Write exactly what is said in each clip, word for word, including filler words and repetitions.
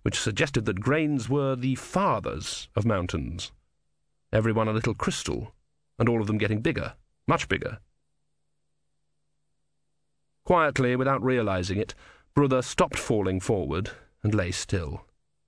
which suggested that grains were the fathers of mountains, every one a little crystal, and all of them getting bigger, much bigger. Quietly, without realizing it, Brother stopped falling forward and lay still.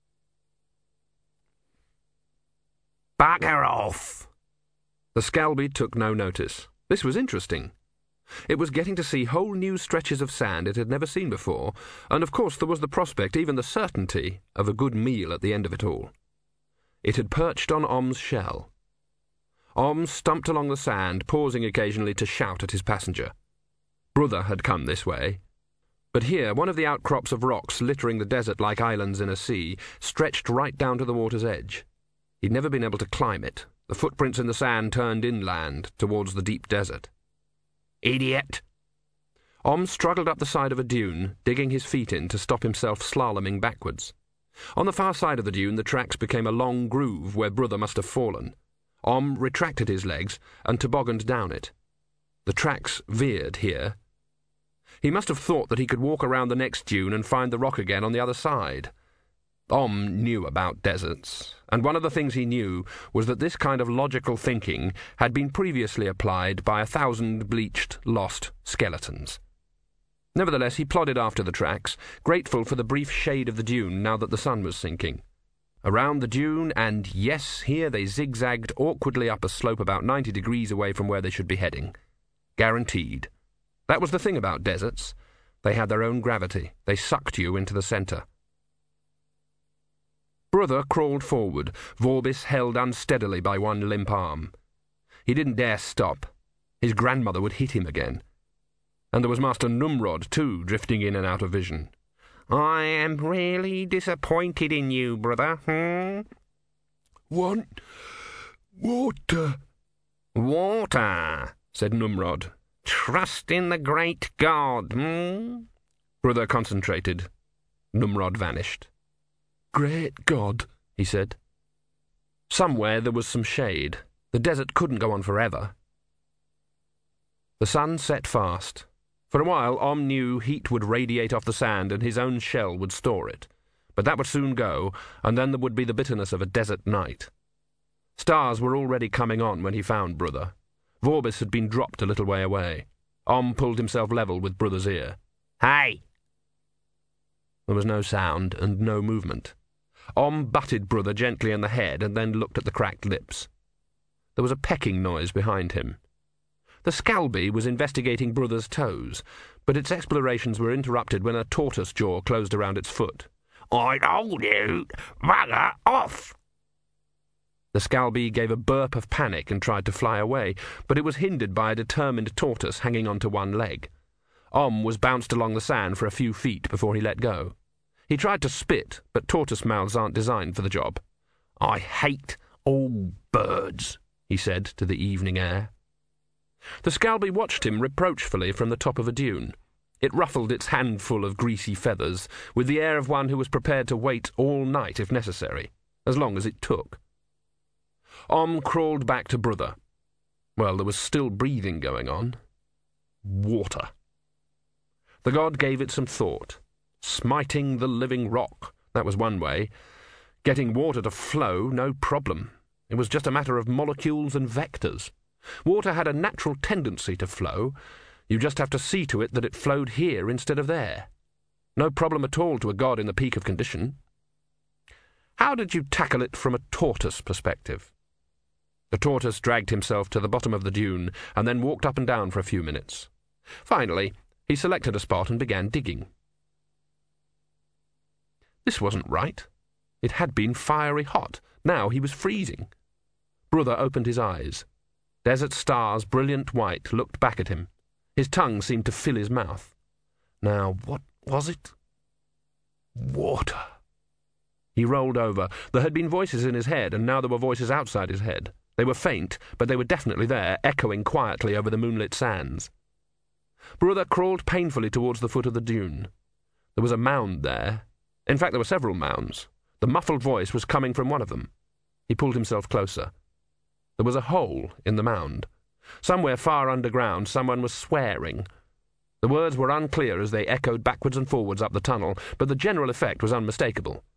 "Bugger off!" The Scalby took no notice. This was interesting. It was getting to see whole new stretches of sand it had never seen before, and of course there was the prospect, even the certainty, of a good meal at the end of it all. It had perched on Om's shell. Om stumped along the sand, pausing occasionally to shout at his passenger. Brother had come this way. But here, one of the outcrops of rocks littering the desert like islands in a sea stretched right down to the water's edge. He'd never been able to climb it. The footprints in the sand turned inland, towards the deep desert. "Idiot!" Om struggled up the side of a dune, digging his feet in to stop himself slaloming backwards. On the far side of the dune, the tracks became a long groove where Brother must have fallen. Om retracted his legs and tobogganed down it. The tracks veered here. He must have thought that he could walk around the next dune and find the rock again on the other side. Om knew about deserts, and one of the things he knew was that this kind of logical thinking had been previously applied by a thousand bleached, lost skeletons. Nevertheless, he plodded after the tracks, grateful for the brief shade of the dune now that the sun was sinking. Around the dune, and yes, here they zigzagged awkwardly up a slope about ninety degrees away from where they should be heading. Guaranteed. That was the thing about deserts. They had their own gravity. They sucked you into the centre. Brother crawled forward, Vorbis held unsteadily by one limp arm. He didn't dare stop. His grandmother would hit him again. And there was Master Numrod, too, drifting in and out of vision. "I am really disappointed in you, brother, hmm?" "Want water." "Water," said Numrod. "Trust in the great God, hmm?" Brother concentrated. Numrod vanished. "Great God," he said. Somewhere there was some shade. The desert couldn't go on forever. The sun set fast. For a while, Om knew heat would radiate off the sand and his own shell would store it. But that would soon go, and then there would be the bitterness of a desert night. Stars were already coming on when he found Brother. Vorbis had been dropped a little way away. Om pulled himself level with Brother's ear. "Hey!" There was no sound and no movement. Om butted Brother gently in the head and then looked at the cracked lips. There was a pecking noise behind him. The Scalby was investigating Brother's toes, but its explorations were interrupted when a tortoise jaw closed around its foot. "I told you, bugger off!" The Scalby gave a burp of panic and tried to fly away, but it was hindered by a determined tortoise hanging onto one leg. Om was bounced along the sand for a few feet before he let go. He tried to spit, but tortoise mouths aren't designed for the job. "I hate all birds," he said to the evening air. The Scalby watched him reproachfully from the top of a dune. It ruffled its handful of greasy feathers, with the air of one who was prepared to wait all night if necessary, as long as it took. Om crawled back to Brother. Well, there was still breathing going on. Water. The god gave it some thought. Smiting the living rock, that was one way. Getting water to flow, no problem. It was just a matter of molecules and vectors. Water had a natural tendency to flow. You just have to see to it that it flowed here instead of there. No problem at all to a god in the peak of condition. How did you tackle it from a tortoise perspective? The tortoise dragged himself to the bottom of the dune and then walked up and down for a few minutes. Finally, he selected a spot and began digging. This wasn't right. It had been fiery hot. Now he was freezing. Brother opened his eyes. Desert stars, brilliant white, looked back at him. His tongue seemed to fill his mouth. Now, what was it? Water. He rolled over. There had been voices in his head, and now there were voices outside his head. They were faint, but they were definitely there, echoing quietly over the moonlit sands. Brother crawled painfully towards the foot of the dune. There was a mound there. In fact, there were several mounds. The muffled voice was coming from one of them. He pulled himself closer. There was a hole in the mound. Somewhere far underground, someone was swearing. The words were unclear as they echoed backwards and forwards up the tunnel, but the general effect was unmistakable.